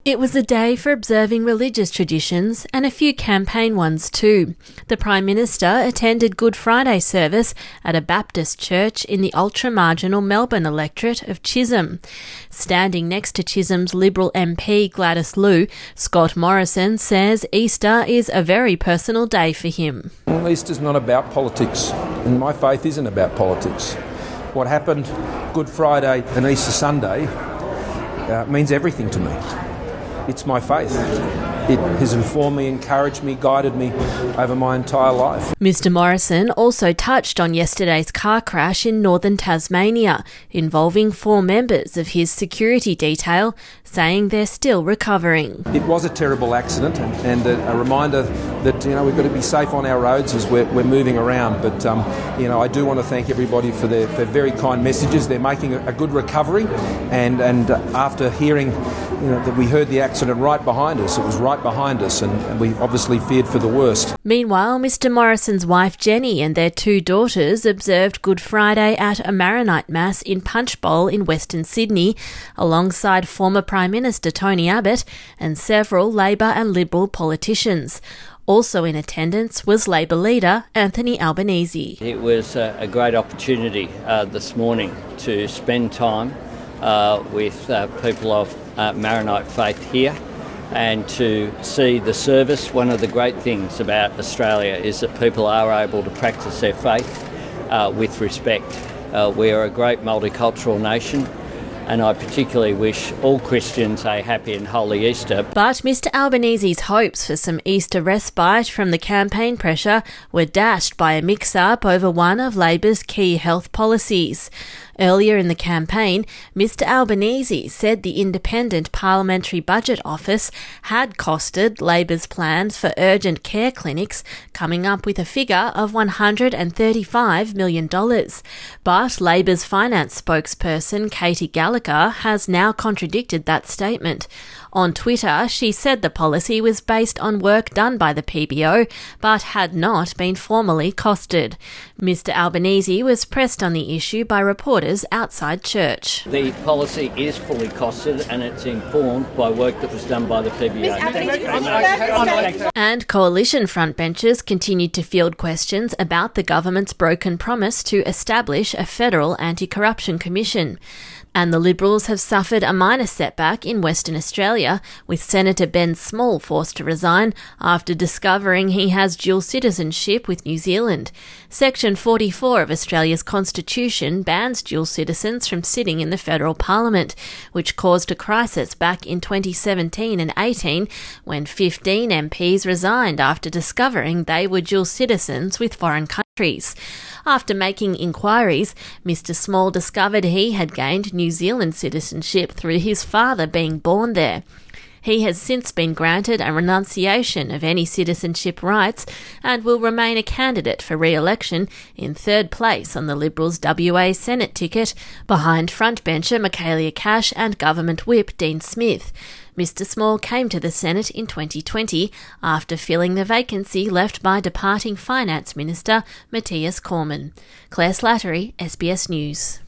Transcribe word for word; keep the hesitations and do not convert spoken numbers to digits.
It was a day for observing religious traditions and a few campaign ones too. The Prime Minister attended Good Friday service at a Baptist church in the ultra-marginal Melbourne electorate of Chisholm. Standing next to Chisholm's Liberal M P Gladys Liu, Scott Morrison says Easter is a very personal day for him. Well, Easter's not about politics, and my faith isn't about politics. What happened Good Friday and Easter Sunday uh, means everything to me. It's my faith. It has informed me, encouraged me, guided me over my entire life. Mr Morrison also touched on yesterday's car crash in northern Tasmania, involving four members of his security detail, saying they're still recovering. It was a terrible accident, and, and a, a reminder that, you know, we've got to be safe on our roads as we're, we're moving around. But, um, you know, I do want to thank everybody for their, their very kind messages. They're making a, a good recovery, and, and after hearing, you know, that we heard the accident right behind us, it was right behind us, and, and we obviously feared for the worst. Meanwhile, Mr Morrison's wife Jenny and their two daughters observed Good Friday at a Maronite Mass in Punchbowl in Western Sydney, alongside former Prime Minister Tony Abbott and several Labor and Liberal politicians. Also in attendance was Labor leader Anthony Albanese. It was a, a great opportunity uh, this morning to spend time uh, with uh, people of uh, Maronite faith here, and to see the service. One of the great things about Australia is that people are able to practice their faith uh, with respect. Uh, we are a great multicultural nation, and I particularly wish all Christians a happy and holy Easter. But Mr Albanese's hopes for some Easter respite from the campaign pressure were dashed by a mix-up over one of Labor's key health policies. Earlier in the campaign, Mr Albanese said the Independent Parliamentary Budget Office had costed Labor's plans for urgent care clinics, coming up with a figure of one hundred thirty-five million dollars. But Labor's finance spokesperson Katie Gallagher has now contradicted that statement. On Twitter, she said the policy was based on work done by the P B O, but had not been formally costed. Mr Albanese was pressed on the issue by reporters outside church. The policy is fully costed, and it's informed by work that was done by the P B O. And coalition frontbenchers continued to field questions about the government's broken promise to establish a federal anti-corruption commission. And the Liberals have suffered a minor setback in Western Australia, with Senator Ben Small forced to resign after discovering he has dual citizenship with New Zealand. Section forty-four of Australia's constitution bans dual citizens from sitting in the federal parliament, which caused a crisis back in twenty seventeen and eighteen when fifteen M Ps resigned after discovering they were dual citizens with foreign countries. After making inquiries, Mr Small discovered he had gained New Zealand citizenship through his father being born there. He has since been granted a renunciation of any citizenship rights and will remain a candidate for re-election in third place on the Liberals' W A Senate ticket, behind frontbencher Michaelia Cash and Government Whip Dean Smith. Mr Small came to the Senate in twenty twenty after filling the vacancy left by departing Finance Minister Matthias Cormann. Claire Slattery, S B S News.